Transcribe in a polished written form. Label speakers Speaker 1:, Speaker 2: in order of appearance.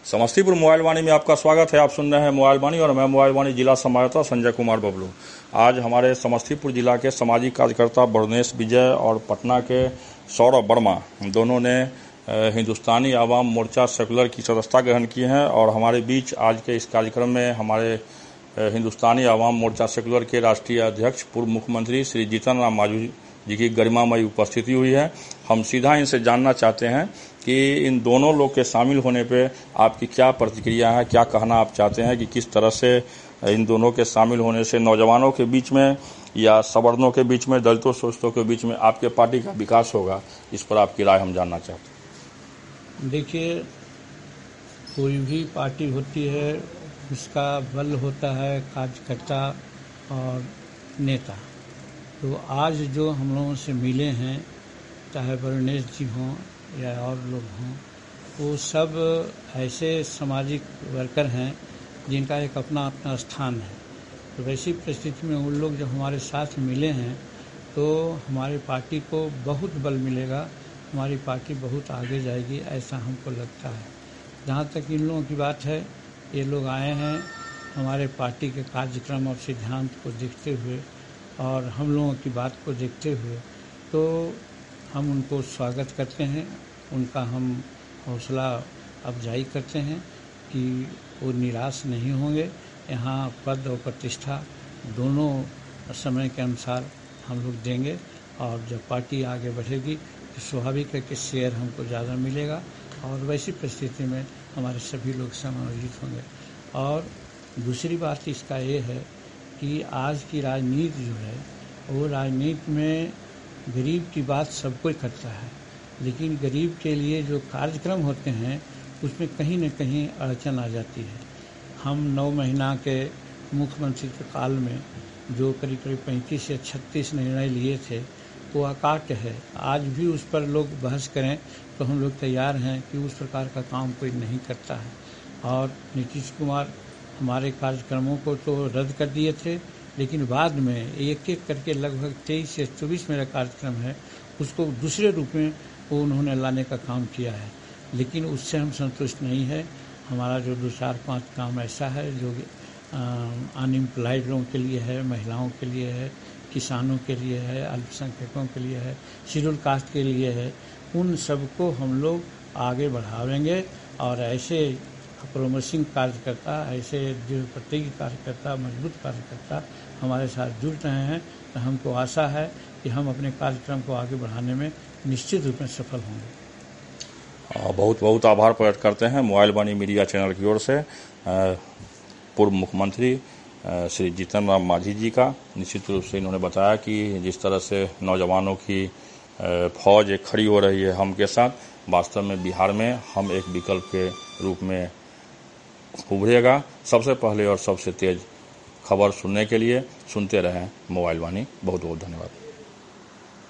Speaker 1: Samastipur mobile वाणी में आपका स्वागत है। आप सुन रहे हैं मोबाइल वाणी और मैं मोबाइल वाणी जिला संवाददाता संजय कुमार बबलू। आज हमारे समस्तीपुर जिला के सामाजिक कार्यकर्ता बरुणेश विजय और पटना के सौरभ वर्मा दोनों ने हिंदुस्तानी आवाम मोर्चा सेकुलर की सदस्यता ग्रहण की है और हमारे बीच आज के इस कार्यक्रम में हमारे हिंदुस्तानी आवाम मोर्चा सेकुलर के राष्ट्रीय अध्यक्ष पूर्व मुख्यमंत्री श्री जीतन राम मांझी जी की गरिमामयी उपस्थिति हुई है। हम सीधा इनसे जानना चाहते हैं कि इन दोनों लोग के शामिल होने पे आपकी क्या प्रतिक्रिया है, क्या कहना आप चाहते हैं कि किस तरह से इन दोनों के शामिल होने से नौजवानों के बीच में या सवर्णों के बीच में, दलितों शोषितों के बीच में आपके पार्टी का विकास होगा, इस पर आपकी राय हम जानना चाहते हैं।
Speaker 2: देखिए, कोई भी पार्टी होती है उसका बल होता है कार्यकर्ता और नेता। तो आज जो हम लोगों से मिले हैं, चाहे बरुणेश जी हों या और लोग हों, वो सब ऐसे सामाजिक वर्कर हैं जिनका एक अपना अपना स्थान है। तो वैसी परिस्थिति में उन लोग जब हमारे साथ मिले हैं तो हमारी पार्टी को बहुत बल मिलेगा, हमारी पार्टी बहुत आगे जाएगी, ऐसा हमको लगता है। जहाँ तक इन लोगों की बात है, ये लोग आए हैं हमारे पार्टी के कार्यक्रम और सिद्धांत को देखते हुए और हम लोगों की बात को देखते हुए, तो हम उनको स्वागत करते हैं, उनका हम हौसला अफजाई करते हैं कि वो निराश नहीं होंगे। यहाँ पद और प्रतिष्ठा दोनों समय के अनुसार हम लोग देंगे और जब पार्टी आगे बढ़ेगी तो स्वाभाविक है कि शेयर हमको ज़्यादा मिलेगा और वैसी परिस्थिति में हमारे सभी लोग समायोजित होंगे। और दूसरी बात इसका ये है कि आज की राजनीति जो है वो राजनीति में गरीब की बात सब कोई करता है, लेकिन गरीब के लिए जो कार्यक्रम होते हैं उसमें कहीं न कहीं अड़चन आ जाती है। हम 9 महीना के मुख्यमंत्री के काल में जो करीब 35 या 36 निर्णय लिए थे वो अकाट्य है। आज भी उस पर लोग बहस करें तो हम लोग तैयार हैं कि उस प्रकार का काम कोई नहीं करता है। और नीतीश कुमार हमारे कार्यक्रमों को तो रद्द कर दिए थे, लेकिन बाद में एक एक करके लगभग 23 से 24 मेरा कार्यक्रम है उसको दूसरे रूप में वो उन्होंने लाने का काम किया है, लेकिन उससे हम संतुष्ट नहीं है। हमारा जो 2-4-5 काम ऐसा है जो अनएम्प्लॉयड लोगों के लिए है, महिलाओं के लिए है, किसानों के लिए है, अल्पसंख्यकों के लिए है, शेड्यूल कास्ट के लिए है, उन सबको हम लोग आगे बढ़ावेंगे। और ऐसे प्रोमिसिंग कार्यकर्ता, ऐसे दृढ़ प्रतिज्ञ कार्यकर्ता, मजबूत कार्यकर्ता हमारे साथ जुड़ रहे हैं, तो हमको आशा है कि हम अपने कार्यक्रम को आगे बढ़ाने में निश्चित रूप में सफल होंगे।
Speaker 1: बहुत बहुत आभार प्रकट करते हैं मोबाइल वाणी मीडिया चैनल की ओर से पूर्व मुख्यमंत्री श्री जीतन राम मांझी जी का। निश्चित रूप से इन्होंने बताया कि जिस तरह से नौजवानों की फौज एक खड़ी हो रही है हम के साथ, वास्तव में बिहार में हम एक विकल्प के रूप में उभरेगा। सबसे पहले और सबसे तेज खबर सुनने के लिए सुनते रहें मोबाइल वाणी। बहुत बहुत धन्यवाद।